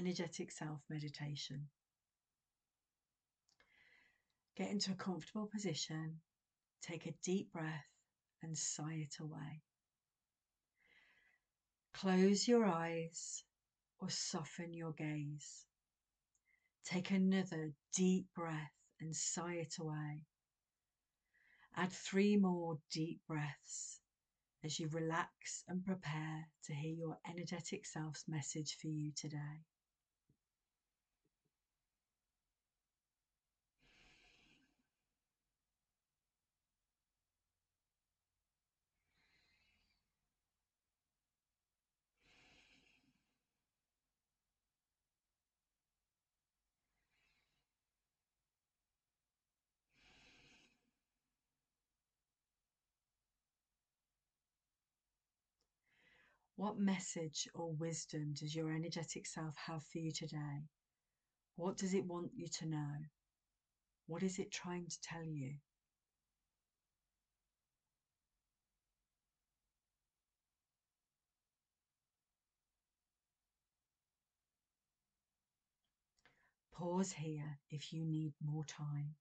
energetic self meditation. Get into a comfortable position, take a deep breath and sigh it away. Close your eyes or soften your gaze. Take another deep breath and sigh it away. Add 3 more deep breaths as you relax and prepare to hear your energetic self's message for you today. What message or wisdom does your energetic self have for you today? What does it want you to know? What is it trying to tell you? Pause here if you need more time.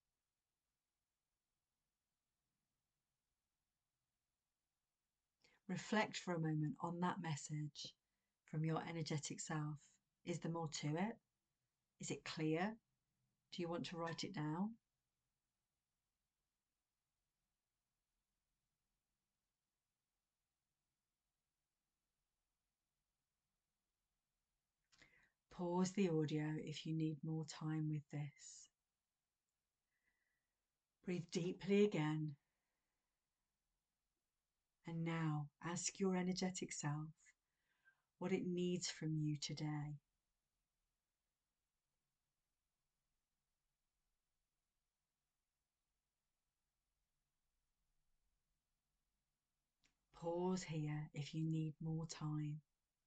Reflect for a moment on that message from your energetic self. Is there more to it? Is it clear? Do you want to write it down? Pause the audio if you need more time with this. Breathe deeply again. And now ask your energetic self what it needs from you today. Pause here if you need more time.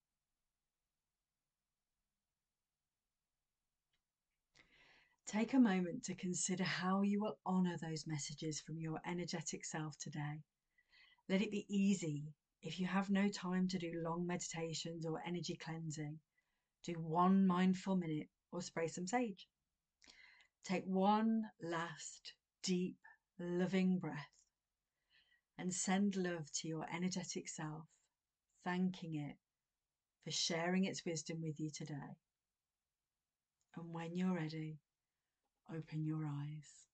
Take a moment to consider how you will honour those messages from your energetic self today. Let it be easy. If you have no time to do long meditations or energy cleansing, do 1 mindful minute or spray some sage. Take one last deep, loving breath and send love to your energetic self, thanking it for sharing its wisdom with you today. And when you're ready, open your eyes.